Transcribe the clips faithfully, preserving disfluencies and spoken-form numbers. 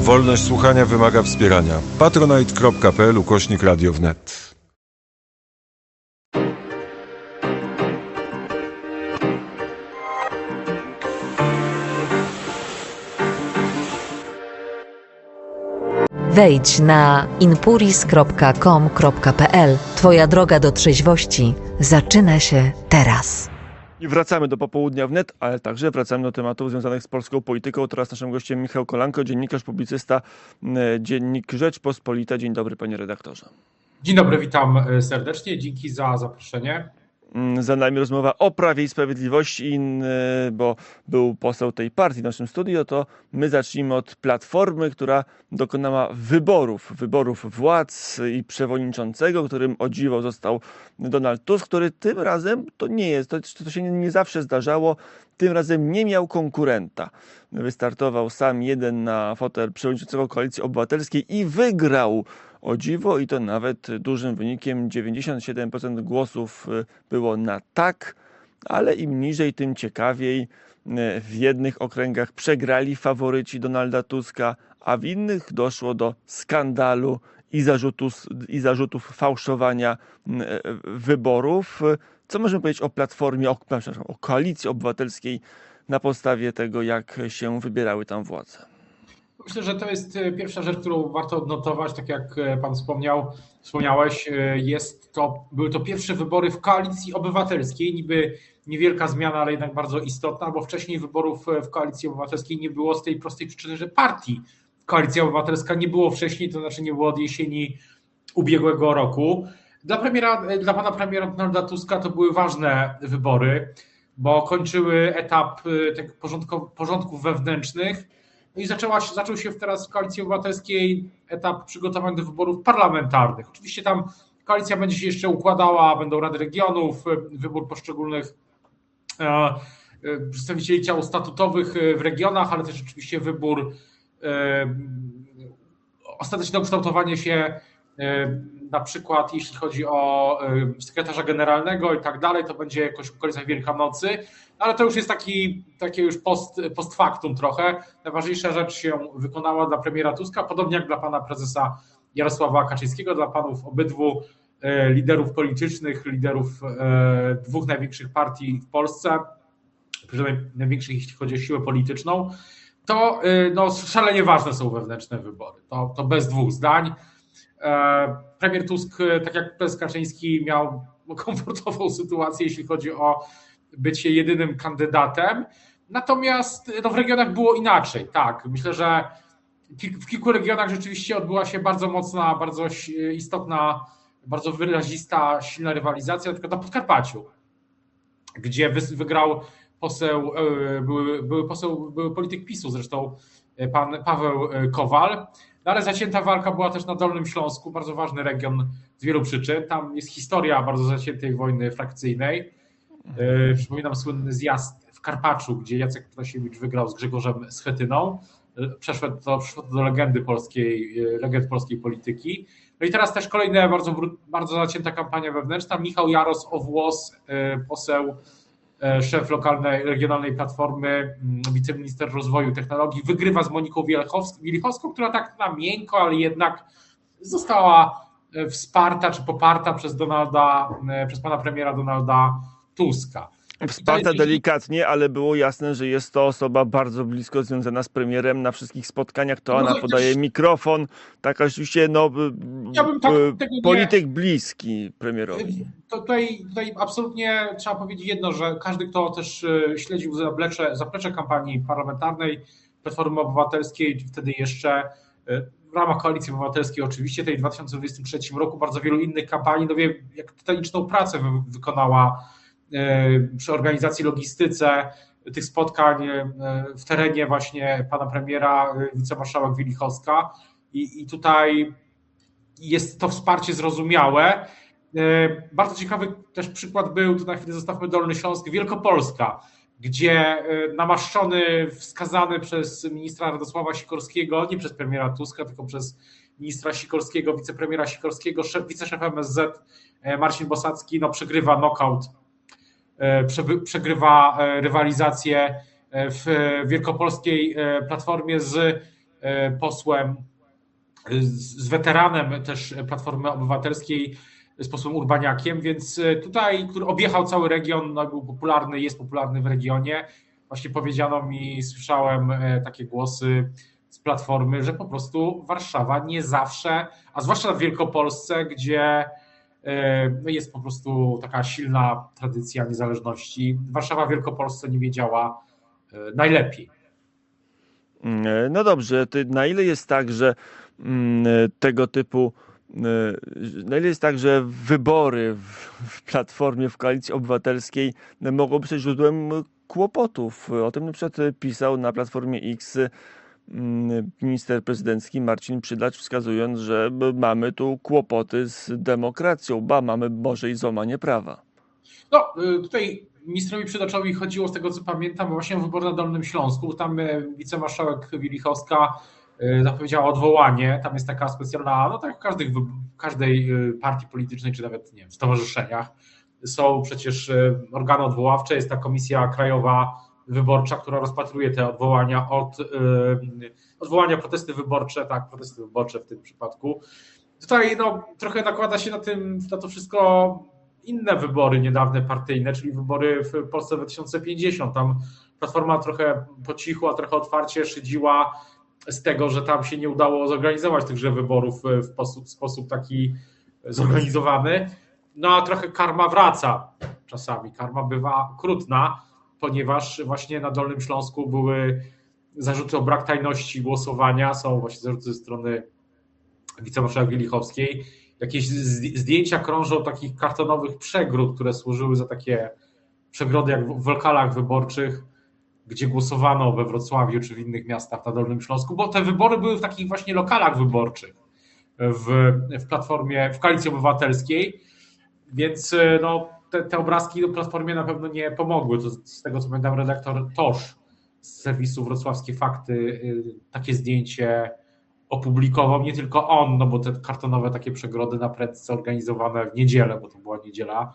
Wolność słuchania wymaga wspierania. patronite kropka p l ukośnik radio wnet. Wejdź na inpuris kropka com kropka p l. Twoja droga do trzeźwości zaczyna się teraz. I wracamy do Popołudnia wnet, ale także wracamy do tematów związanych z polską polityką. Teraz naszym gościem Michał Kolanko, dziennikarz, publicysta, Dziennik Rzeczpospolita. Dzień dobry, panie redaktorze. Dzień dobry, witam serdecznie. Dzięki za zaproszenie. Za nami rozmowa o Prawie i Sprawiedliwości, bo był poseł tej partii w naszym studiu, to my zacznijmy od Platformy, która dokonała wyborów, wyborów władz i przewodniczącego, którym o dziwo został Donald Tusk, który tym razem, to nie jest, to, to się nie, nie zawsze zdarzało, tym razem nie miał konkurenta. Wystartował sam jeden na fotel przewodniczącego Koalicji Obywatelskiej i wygrał. O dziwo, i to nawet dużym wynikiem, dziewięćdziesiąt siedem procent głosów było na tak, ale im niżej, tym ciekawiej. W jednych okręgach przegrali faworyci Donalda Tuska, a w innych doszło do skandalu i, zarzutu, i zarzutów fałszowania wyborów. Co możemy powiedzieć o Platformie, o, przepraszam, o Koalicji Obywatelskiej na podstawie tego, jak się wybierały tam władze? Myślę, że to jest pierwsza rzecz, którą warto odnotować, tak jak pan wspomniał, wspomniałeś, jest to, były to pierwsze wybory w Koalicji Obywatelskiej, niby niewielka zmiana, ale jednak bardzo istotna, bo wcześniej wyborów w Koalicji Obywatelskiej nie było z tej prostej przyczyny, że partii Koalicja Obywatelska nie było wcześniej, to znaczy nie było od jesieni ubiegłego roku. Dla premiera, dla pana premiera Donalda Tuska to były ważne wybory, bo kończyły etap tych porządków wewnętrznych. No i zaczęła się, zaczął się teraz w Koalicji Obywatelskiej etap przygotowań do wyborów parlamentarnych. Oczywiście tam koalicja będzie się jeszcze układała, będą rady regionów, wybór poszczególnych e, przedstawicieli ciał statutowych w regionach, ale też oczywiście wybór, e, ostateczne ukształtowanie się e, na przykład jeśli chodzi o e, sekretarza generalnego i tak dalej, to będzie jakoś w okolicach Wielkanocy. Ale to już jest taki, takie już post, post factum trochę. Najważniejsza rzecz się wykonała dla premiera Tuska, podobnie jak dla pana prezesa Jarosława Kaczyńskiego, dla panów obydwu e, liderów politycznych, liderów e, dwóch największych partii w Polsce, przynajmniej największych jeśli chodzi o siłę polityczną, to e, no, szalenie ważne są wewnętrzne wybory. To, to bez dwóch zdań. E, premier Tusk, tak jak prezes Kaczyński, miał komfortową sytuację, jeśli chodzi o bycie jedynym kandydatem, natomiast no, w regionach było inaczej, tak, myślę, że w kilku regionach rzeczywiście odbyła się bardzo mocna, bardzo istotna, bardzo wyrazista, silna rywalizacja, na przykład na Podkarpaciu, gdzie wygrał poseł, były, były poseł, były polityk PiSu, zresztą pan Paweł Kowal, no, ale zacięta walka była też na Dolnym Śląsku, bardzo ważny region z wielu przyczyn, tam jest historia bardzo zaciętej wojny frakcyjnej. Przypominam słynny zjazd w Karpaczu, gdzie Jacek Protasiewicz wygrał z Grzegorzem Schetyną. Przeszło to, przeszło to do legendy polskiej, legend polskiej polityki. No i teraz też kolejna bardzo, bardzo zacięta kampania wewnętrzna. Michał Jaros o włos, poseł, szef lokalnej, regionalnej platformy, wiceminister rozwoju i technologii, wygrywa z Moniką Wielichowską, która tak na miękko, ale jednak została wsparta czy poparta przez Donalda, przez pana premiera Donalda Tuska. Wsparta delikatnie, ale było jasne, że jest to osoba bardzo blisko związana z premierem. Na wszystkich spotkaniach to ona podaje mikrofon. Taka oczywiście no, ja bym tak, polityk nie... bliski premierowi. To tutaj, tutaj absolutnie trzeba powiedzieć jedno, że każdy, kto też śledził zaplecze, zaplecze kampanii parlamentarnej Platformy Obywatelskiej, wtedy jeszcze w ramach Koalicji Obywatelskiej oczywiście, tej w dwa tysiące dwudziestym trzecim roku, bardzo wielu innych kampanii, no wie, jak tytaniczną pracę wykonała przy organizacji, logistyce tych spotkań w terenie właśnie pana premiera, wicemarszałek Wielichowska i, i tutaj jest to wsparcie zrozumiałe. Bardzo ciekawy też przykład był, tu na chwilę zostawmy Dolny Śląsk, Wielkopolska, gdzie namaszczony, wskazany przez ministra Radosława Sikorskiego, nie przez premiera Tuska, tylko przez ministra Sikorskiego, wicepremiera Sikorskiego, szef, wiceszef M S Z Marcin Bosacki, no przegrywa knockout, przegrywa rywalizację w wielkopolskiej Platformie z posłem, z weteranem też Platformy Obywatelskiej, z posłem Urbaniakiem, więc tutaj, który objechał cały region, no, był popularny, jest popularny w regionie. Właśnie powiedziano mi, słyszałem takie głosy z Platformy, że po prostu Warszawa nie zawsze, a zwłaszcza w Wielkopolsce, gdzie jest po prostu taka silna tradycja niezależności, Warszawa w Wielkopolsce nie wiedziała najlepiej. No dobrze, to na ile jest tak, że tego typu, na ile jest tak, że wybory w, w Platformie, w Koalicji Obywatelskiej mogą być źródłem kłopotów? O tym na przykład pisał na Platformie X minister prezydencki Marcin Przydacz, wskazując, że mamy tu kłopoty z demokracją, ba, mamy może i złamanie prawa. No, tutaj ministrowi Przydaczowi chodziło, z tego co pamiętam, właśnie o wybory na Dolnym Śląsku. Tam wicemarszałek Wielichowska zapowiedziała odwołanie. Tam jest taka specjalna, no tak w każdej, w każdej partii politycznej, czy nawet nie wiem, stowarzyszeniach są przecież organy odwoławcze. Jest ta Komisja Krajowa Wyborcza, która rozpatruje te odwołania od odwołania, protesty wyborcze, tak, protesty wyborcze w tym przypadku. Tutaj no, trochę nakłada się na tym, na to wszystko inne wybory niedawne partyjne, czyli wybory w Polsce dwa tysiące pięćdziesiąt. Tam Platforma trochę po cichu, a trochę otwarcie szydziła z tego, że tam się nie udało zorganizować tychże wyborów w sposób, w sposób taki zorganizowany. No a trochę karma wraca czasami. Karma bywa okrutna, ponieważ właśnie na Dolnym Śląsku były zarzuty o brak tajności głosowania, są właśnie zarzuty ze strony wicemarszałek Wielichowskiej. Jakieś zdjęcia krążą takich kartonowych przegród, które służyły za takie przegrody jak w lokalach wyborczych, gdzie głosowano we Wrocławiu czy w innych miastach na Dolnym Śląsku, bo te wybory były w takich właśnie lokalach wyborczych w, w Platformie, w Koalicji Obywatelskiej, więc no, te, te obrazki do Platformie na pewno nie pomogły. To z tego co pamiętam, redaktor Tosz z serwisu Wrocławskie Fakty takie zdjęcie opublikował, nie tylko on, no bo te kartonowe takie przegrody na prędce organizowane w niedzielę, bo to była niedziela,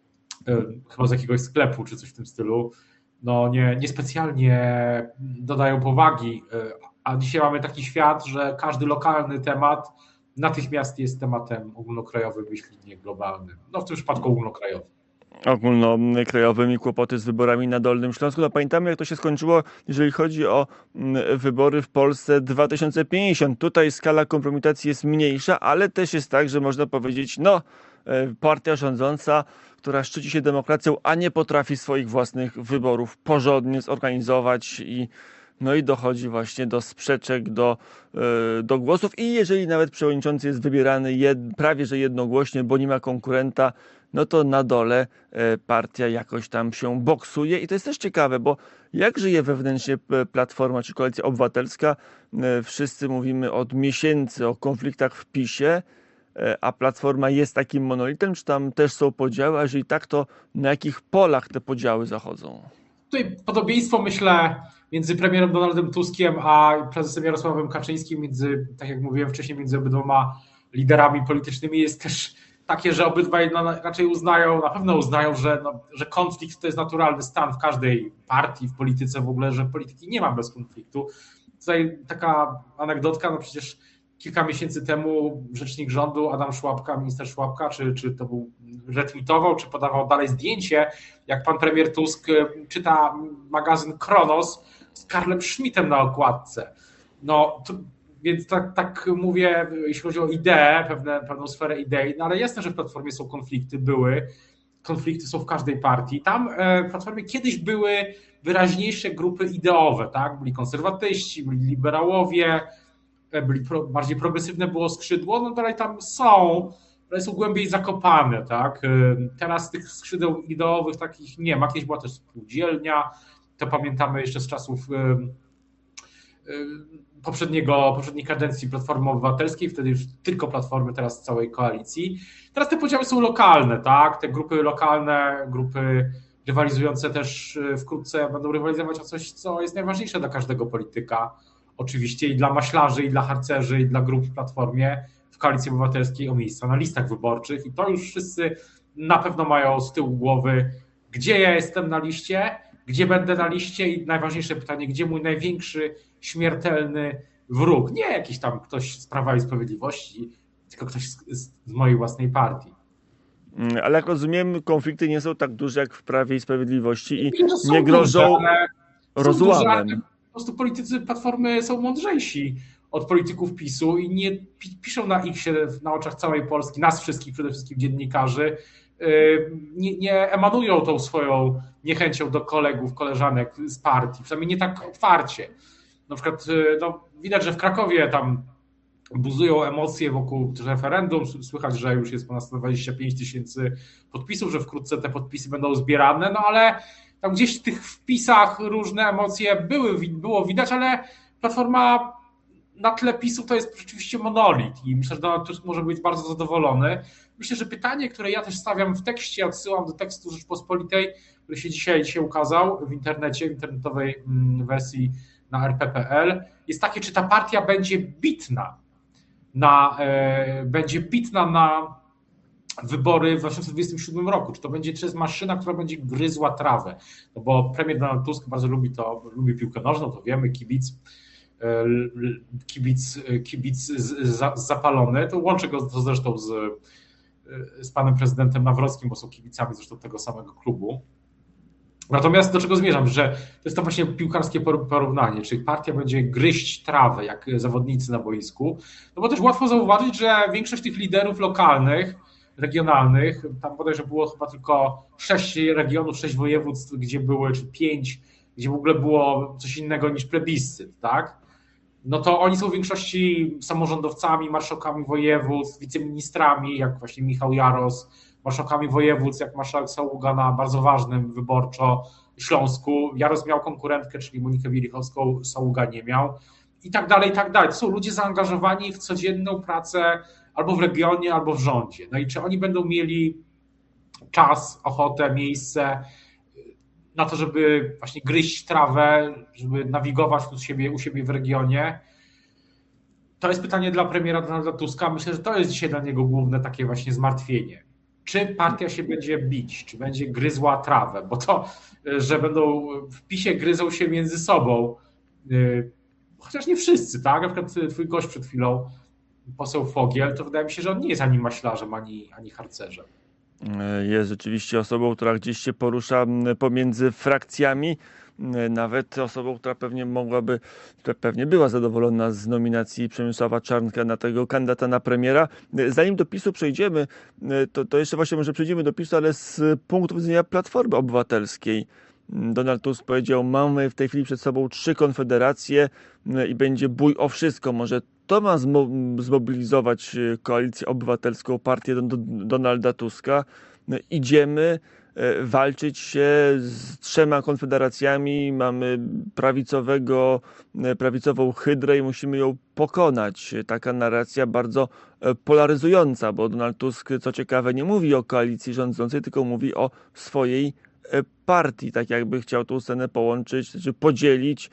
chyba z jakiegoś sklepu czy coś w tym stylu, no nie, niespecjalnie dodają powagi, a dzisiaj mamy taki świat, że każdy lokalny temat natychmiast jest tematem ogólnokrajowym, jeśli nie globalnym. No w tym przypadku ogólnokrajowym. Ogólnokrajowym i kłopoty z wyborami na Dolnym Śląsku. No pamiętamy, jak to się skończyło, jeżeli chodzi o wybory w Polsce dwa tysiące pięćdziesiąt. Tutaj skala kompromitacji jest mniejsza, ale też jest tak, że można powiedzieć, no partia rządząca, która szczyci się demokracją, a nie potrafi swoich własnych wyborów porządnie zorganizować i no i dochodzi właśnie do sprzeczek, do, do głosów i jeżeli nawet przewodniczący jest wybierany jed, prawie że jednogłośnie, bo nie ma konkurenta, no to na dole partia jakoś tam się boksuje i to jest też ciekawe, bo jak żyje wewnętrznie Platforma czy Koalicja Obywatelska, wszyscy mówimy od miesięcy o konfliktach w PiSie, a Platforma jest takim monolitem, czy tam też są podziały, a jeżeli tak, to na jakich polach te podziały zachodzą? Tutaj podobieństwo, myślę, między premierem Donaldem Tuskiem a prezesem Jarosławem Kaczyńskim, między, tak jak mówiłem wcześniej, między obydwoma liderami politycznymi jest też takie, że obydwaj no, raczej uznają, na pewno uznają, że, no, że konflikt to jest naturalny stan w każdej partii, w polityce w ogóle, że polityki nie ma bez konfliktu. Tutaj taka anegdotka, no przecież kilka miesięcy temu rzecznik rządu Adam Szłapka, minister Szłapka, czy, czy to był retweetował, czy podawał dalej zdjęcie, jak pan premier Tusk czyta magazyn Kronos z Karlem Schmittem na okładce. No, to, więc tak, tak mówię, jeśli chodzi o ideę, pewne, pewną sferę idei, no ale jasne, że w Platformie są konflikty, były, konflikty są w każdej partii. Tam w Platformie kiedyś były wyraźniejsze grupy ideowe, tak? Byli konserwatyści, byli liberałowie, byli pro, bardziej progresywne było skrzydło, no dalej tam są, ale są głębiej zakopane, tak? Teraz tych skrzydeł ideowych takich nie ma. Kiedyś była też spółdzielnia, to pamiętamy jeszcze z czasów poprzedniego, poprzedniej kadencji Platformy Obywatelskiej, wtedy już tylko Platformy, teraz całej koalicji. Teraz te podziały są lokalne, tak? Te grupy lokalne, grupy rywalizujące też wkrótce będą rywalizować o coś, co jest najważniejsze dla każdego polityka. Oczywiście i dla maślarzy, i dla harcerzy, i dla grup w Platformie, w Koalicji Obywatelskiej o miejsca na listach wyborczych i to już wszyscy na pewno mają z tyłu głowy, gdzie ja jestem na liście, gdzie będę na liście i najważniejsze pytanie, gdzie mój największy, śmiertelny wróg, nie jakiś tam ktoś z Prawa i Sprawiedliwości, tylko ktoś z, z mojej własnej partii. Ale jak rozumiem, konflikty nie są tak duże jak w Prawie i Sprawiedliwości i Nie, że są nie grożą duże, ale są rozłamem. duże, ale po prostu politycy Platformy są mądrzejsi od polityków PiSu i nie pi- piszą na X-ie na oczach całej Polski, nas wszystkich, przede wszystkim dziennikarzy, yy, nie, nie emanują tą swoją niechęcią do kolegów, koleżanek z partii, przynajmniej nie tak otwarcie. Na przykład yy, no, widać, że w Krakowie tam buzują emocje wokół referendum, słychać, że już jest ponad sto dwadzieścia pięć tysięcy podpisów, że wkrótce te podpisy będą zbierane, no ale tam gdzieś w tych wpisach różne emocje były, było widać, ale Platforma na tle PiSu to jest rzeczywiście monolit i myślę, że Donald Tusk może być bardzo zadowolony. Myślę, że pytanie, które ja też stawiam w tekście, odsyłam do tekstu Rzeczpospolitej, który się dzisiaj, dzisiaj ukazał w internecie, w internetowej wersji na er pe kropka pe el, jest takie, czy ta partia będzie bitna na, e, będzie bitna na wybory w dwa tysiące dwudziestym siódmym roku. Czy to będzie czy jest maszyna, która będzie gryzła trawę? No bo premier Donald Tusk bardzo lubi to, lubi piłkę nożną, to wiemy, kibic, kibic, kibic zapalony. To łączy go to zresztą z, z panem prezydentem Nawrockim, bo są kibicami zresztą tego samego klubu. Natomiast do czego zmierzam, że to jest to właśnie piłkarskie porównanie, czyli partia będzie gryźć trawę, jak zawodnicy na boisku, no bo też łatwo zauważyć, że większość tych liderów lokalnych, regionalnych, tam bodajże było chyba tylko sześć regionów, sześć województw, gdzie były, czy pięć, gdzie w ogóle było coś innego niż plebiscyt, tak? No to oni są w większości samorządowcami, marszałkami województw, wiceministrami, jak właśnie Michał Jaros, marszałkami województw, jak marszałek Saługa na bardzo ważnym wyborczo Śląsku. Jaros miał konkurentkę, czyli Monikę Wielichowską, Saługa nie miał. I tak dalej, i tak dalej. To są ludzie zaangażowani w codzienną pracę albo w regionie, albo w rządzie. No i czy oni będą mieli czas, ochotę, miejsce na to, żeby właśnie gryźć trawę, żeby nawigować u siebie, u siebie w regionie? To jest pytanie dla premiera Donalda Tuska. Myślę, że to jest dzisiaj dla niego główne takie właśnie zmartwienie. Czy partia się będzie bić, czy będzie gryzła trawę, bo to, że będą w PiSie gryzą się między sobą, chociaż nie wszyscy, tak? Na przykład twój gość przed chwilą, poseł Fogiel, to wydaje mi się, że on nie jest ani maślarzem, ani, ani harcerzem. Jest rzeczywiście osobą, która gdzieś się porusza pomiędzy frakcjami, nawet osobą, która pewnie mogłaby, która pewnie była zadowolona z nominacji Przemysława Czarnka na tego kandydata na premiera. Zanim do PiSu przejdziemy, to, to jeszcze właśnie może przejdziemy do PiSu, ale z punktu widzenia Platformy Obywatelskiej. Donald Tusk powiedział, mamy w tej chwili przed sobą trzy konfederacje i będzie bój o wszystko. Może to ma zmobilizować Koalicję Obywatelską, partię Donalda Tuska. Idziemy walczyć się z trzema konfederacjami, mamy prawicowego, prawicową hydrę i musimy ją pokonać. Taka narracja bardzo polaryzująca, bo Donald Tusk, co ciekawe, nie mówi o koalicji rządzącej, tylko mówi o swojej partii, tak jakby chciał tą scenę połączyć, czy podzielić.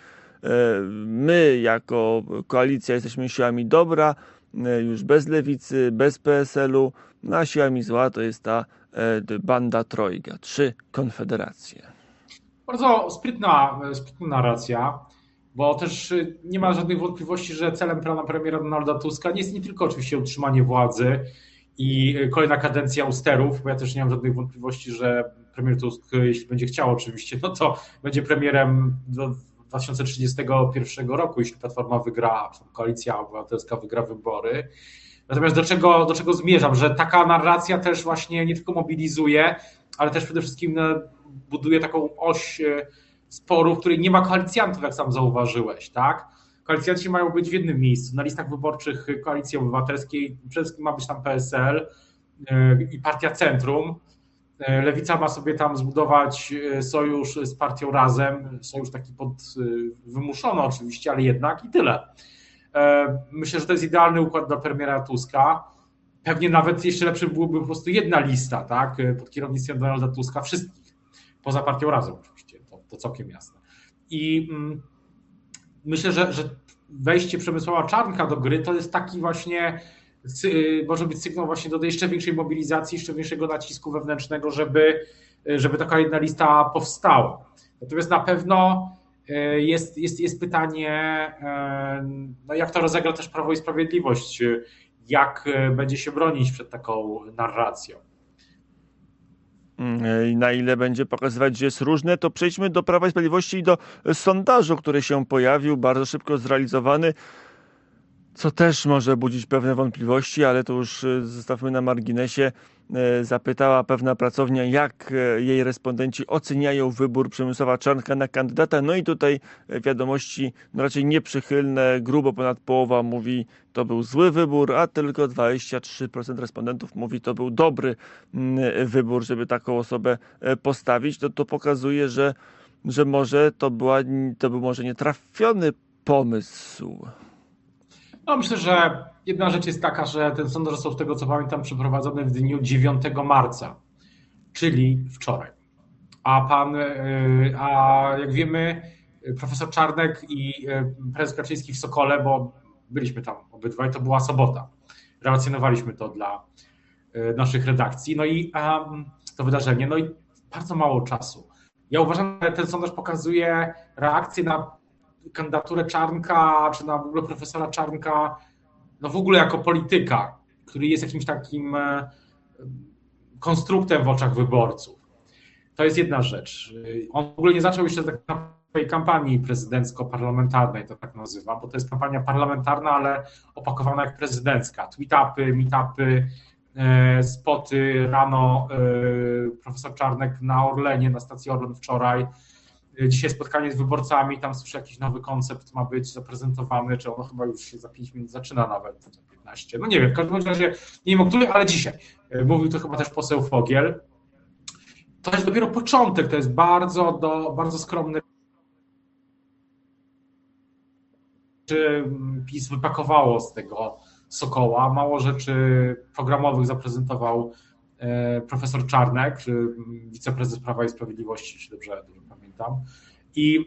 My jako koalicja jesteśmy siłami dobra, już bez lewicy, bez P S L-u, a siłami zła to jest ta banda trojga, trzy konfederacje. Bardzo sprytna, sprytna narracja, bo też nie ma żadnych wątpliwości, że celem pana premiera Donalda Tuska nie jest nie tylko oczywiście utrzymanie władzy i kolejna kadencja usterów, bo ja też nie mam żadnych wątpliwości, że premier Tusk, jeśli będzie chciał oczywiście, no to będzie premierem do dwa tysiące trzydziestego pierwszego roku, jeśli Platforma wygra, Koalicja Obywatelska wygra wybory. Natomiast do czego, do czego zmierzam, że taka narracja też właśnie nie tylko mobilizuje, ale też przede wszystkim buduje taką oś sporu, w której nie ma koalicjantów, jak sam zauważyłeś, tak? Koalicjanci mają być w jednym miejscu. Na listach wyborczych Koalicji Obywatelskiej przede wszystkim ma być tam P S L i Partia Centrum. Lewica ma sobie tam zbudować sojusz z partią Razem, sojusz taki pod wymuszony oczywiście, ale jednak i tyle. Myślę, że to jest idealny układ dla premiera Tuska. Pewnie nawet jeszcze lepszy byłoby po prostu jedna lista, tak, pod kierownictwem Donalda Tuska, wszystkich, poza partią Razem oczywiście, to, to całkiem jasne. I mm, myślę, że, że wejście Przemysława Czarnka do gry to jest taki właśnie, może być sygnał właśnie do jeszcze większej mobilizacji, jeszcze większego nacisku wewnętrznego, żeby, żeby taka jedna lista powstała. Natomiast na pewno Jest, jest, jest pytanie, no jak to rozegra też Prawo i Sprawiedliwość, jak będzie się bronić przed taką narracją. Na ile będzie pokazywać, że jest różne, to przejdźmy do Prawa i Sprawiedliwości i do sondażu, który się pojawił, bardzo szybko zrealizowany, co też może budzić pewne wątpliwości, ale to już zostawmy na marginesie. Zapytała pewna pracownia, jak jej respondenci oceniają wybór Przemysława Czarnka na kandydata. No i tutaj wiadomości no raczej nieprzychylne. Grubo ponad połowa mówi, to był zły wybór, a tylko dwadzieścia trzy procent respondentów mówi, to był dobry wybór, żeby taką osobę postawić. To, to pokazuje, że, że może to, była, to był może nietrafiony pomysł. No myślę, że jedna rzecz jest taka, że ten sondaż został, z tego co pamiętam, przeprowadzony w dniu dziewiątego marca, czyli wczoraj. A pan, a jak wiemy, profesor Czarnek i prezes Kaczyński w Sokole, bo byliśmy tam obydwaj, to była sobota. Relacjonowaliśmy to dla naszych redakcji. No i to wydarzenie, no i bardzo mało czasu. Ja uważam, że ten sondaż pokazuje reakcję na kandydaturę Czarnka, czy na w ogóle profesora Czarnka, no w ogóle jako polityka, który jest jakimś takim konstruktem w oczach wyborców. To jest jedna rzecz. On w ogóle nie zaczął jeszcze tej kampanii prezydencko-parlamentarnej, to tak nazywam, bo to jest kampania parlamentarna, ale opakowana jak prezydencka. Tweetupy, meetupy, spoty rano, profesor Czarnek na Orlenie, na stacji Orlen wczoraj. Dzisiaj spotkanie z wyborcami, tam słyszę jakiś nowy koncept ma być zaprezentowany, czy ono chyba już się za pięć minut zaczyna nawet, za piętnaście. No nie wiem, w każdym razie nie wiem o której, ale dzisiaj. Mówił to chyba też poseł Fogiel. To jest dopiero początek, to jest bardzo, do, bardzo skromny. Czy PiS wypakowało z tego Sokoła, mało rzeczy programowych zaprezentował profesor Czarnek, wiceprezes Prawa i Sprawiedliwości, jeśli dobrze, dobrze pamiętam. I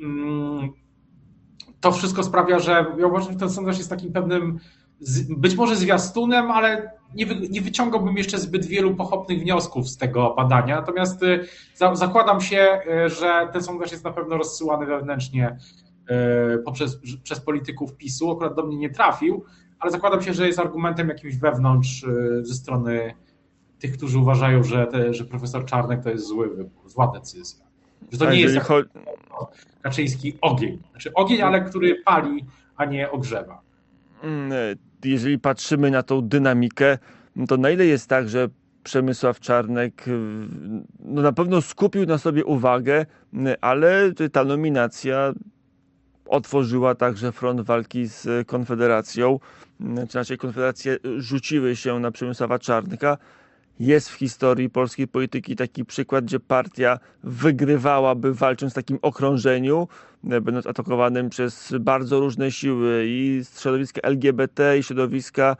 to wszystko sprawia, że ja uważam, że ten sondaż jest takim pewnym, być może zwiastunem, ale nie, wy, nie wyciągałbym jeszcze zbyt wielu pochopnych wniosków z tego badania. Natomiast za, zakładam się, że ten sondaż jest na pewno rozsyłany wewnętrznie poprzez, przez polityków PiSu. Akurat do mnie nie trafił, ale zakładam się, że jest argumentem jakimś wewnątrz ze strony tych, którzy uważają, że, te, że profesor Czarnek to jest zły wybór, zła decyzja. Że to nie jest jak chodzi... Kaczyński ogień. Znaczy ogień, ale który pali, a nie ogrzewa. Jeżeli patrzymy na tą dynamikę, to na ile jest tak, że Przemysław Czarnek no na pewno skupił na sobie uwagę, ale ta nominacja otworzyła także front walki z Konfederacją, czy raczej Konfederacje rzuciły się na Przemysława Czarnka. Jest w historii polskiej polityki taki przykład, gdzie partia wygrywałaby walcząc w takim okrążeniu, będąc atakowanym przez bardzo różne siły i środowiska L G B T, i środowiska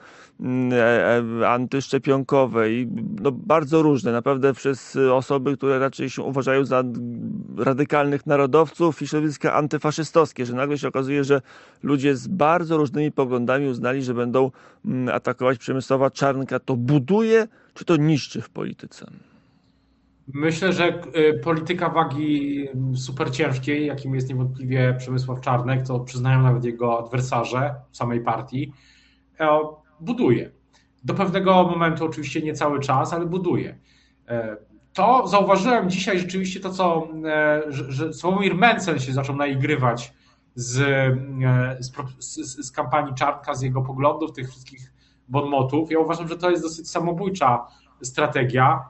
antyszczepionkowe, i no bardzo różne, naprawdę przez osoby, które raczej się uważają za radykalnych narodowców, i środowiska antyfaszystowskie, że nagle się okazuje, że ludzie z bardzo różnymi poglądami uznali, że będą atakować Przemysława Czarnka. To buduje, czy to niszczy w polityce? Myślę, że polityka wagi super ciężkiej, jakim jest niewątpliwie Przemysław Czarnek, to przyznają nawet jego adwersarze w samej partii, buduje. Do pewnego momentu oczywiście nie cały czas, ale buduje. To zauważyłem dzisiaj rzeczywiście to, co że, że Sławomir Mencen się zaczął naigrywać z, z, z kampanii Czarnka, z jego poglądów, tych wszystkich bonmotów. Ja uważam, że to jest dosyć samobójcza strategia,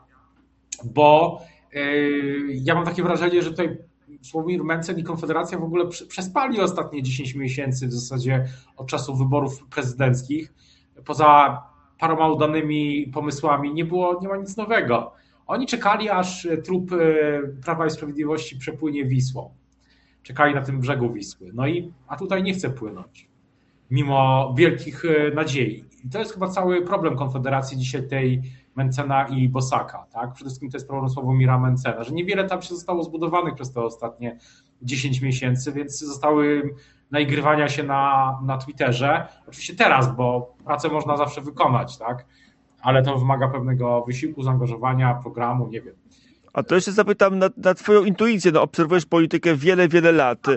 bo ja mam takie wrażenie, że tutaj Sławomir Mencen i Konfederacja w ogóle przespali ostatnie dziesięć miesięcy w zasadzie od czasu wyborów prezydenckich. Poza paroma udanymi pomysłami nie było, nie ma nic nowego. Oni czekali, aż trup Prawa i Sprawiedliwości przepłynie Wisłą. Czekali na tym brzegu Wisły. No i a tutaj nie chce płynąć, mimo wielkich nadziei. I to jest chyba cały problem Konfederacji dzisiaj, tej Mencena i Bosaka. Tak? Przede wszystkim to jest problem Sławomira Mencena, że niewiele tam się zostało zbudowanych przez te ostatnie dziesięć miesięcy, więc zostały naigrywania się na, na Twitterze. Oczywiście teraz, bo pracę można zawsze wykonać, tak? Ale to wymaga pewnego wysiłku, zaangażowania, programu, nie wiem. A to jeszcze zapytam na, na twoją intuicję. No, obserwujesz politykę wiele, wiele lat.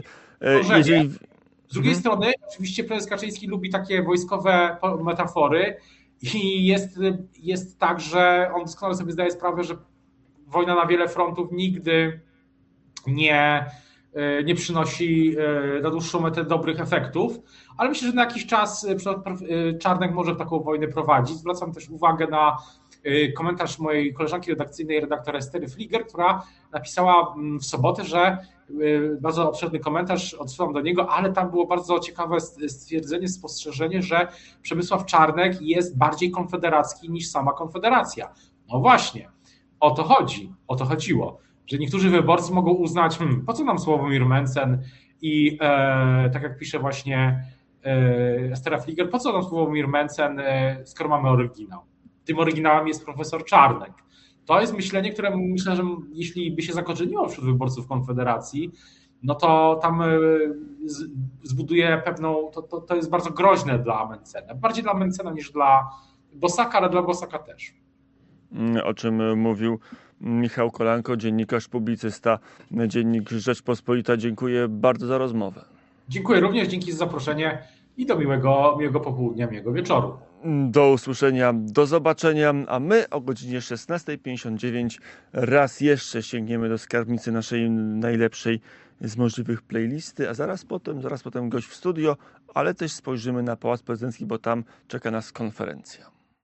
E, Możemy. Jeżeli... Z drugiej Mhm. strony, oczywiście prezes Kaczyński lubi takie wojskowe po- metafory i jest, jest tak, że on doskonale sobie zdaje sprawę, że wojna na wiele frontów nigdy nie, e, nie przynosi e, na dłuższą metę dobrych efektów, ale myślę, że na jakiś czas e, e, Czarnek może taką wojnę prowadzić. Zwracam też uwagę na e, komentarz mojej koleżanki redakcyjnej, redaktora Estery Fliger, która napisała mm, w sobotę, że e, bardzo obszerny komentarz, odsyłam do niego, ale tam było bardzo ciekawe stwierdzenie, spostrzeżenie, że Przemysław Czarnek jest bardziej konfederacki niż sama Konfederacja. No właśnie, o to chodzi, o to chodziło, że niektórzy wyborcy mogą uznać, hmm, po co nam Sławomir Mencen i e, tak jak pisze właśnie e, Estera Fliger, po co nam Sławomir Mencen, e, skoro mamy oryginał? Tym oryginałem jest profesor Czarnek. To jest myślenie, które myślę, że jeśli by się zakorzeniło wśród wyborców Konfederacji, no to tam e, z, zbuduje pewną, to, to, to jest bardzo groźne dla Mencena. Bardziej dla Mencena niż dla Bosaka, ale dla Bosaka też. O czym mówił Michał Kolanko, dziennikarz, publicysta, dziennik Rzeczpospolita. Dziękuję bardzo za rozmowę. Dziękuję również, dzięki za zaproszenie i do miłego, miłego popołudnia, miłego wieczoru. Do usłyszenia, do zobaczenia, a my o godzinie szesnasta pięćdziesiąt dziewięć raz jeszcze sięgniemy do skarbnicy naszej najlepszej z możliwych playlisty, a zaraz potem, zaraz potem gość w studio, ale też spojrzymy na Pałac Prezydencki, bo tam czeka nas konferencja.